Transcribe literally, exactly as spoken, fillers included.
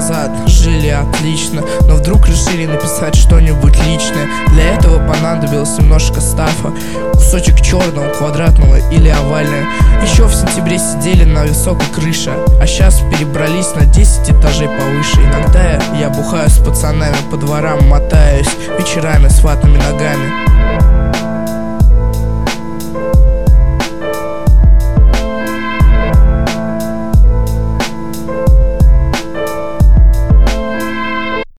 назад жили отлично, но вдруг решили написать что-нибудь личное. Для этого понадобилось немножко стафа, кусочек черного, квадратного или овального. Еще в сентябре сидели на высокой крыше, а сейчас перебрались на десять этажей повыше. Иногда я, я бухаю с пацанами по дворам, мотаюсь вечерами с ватными ногами.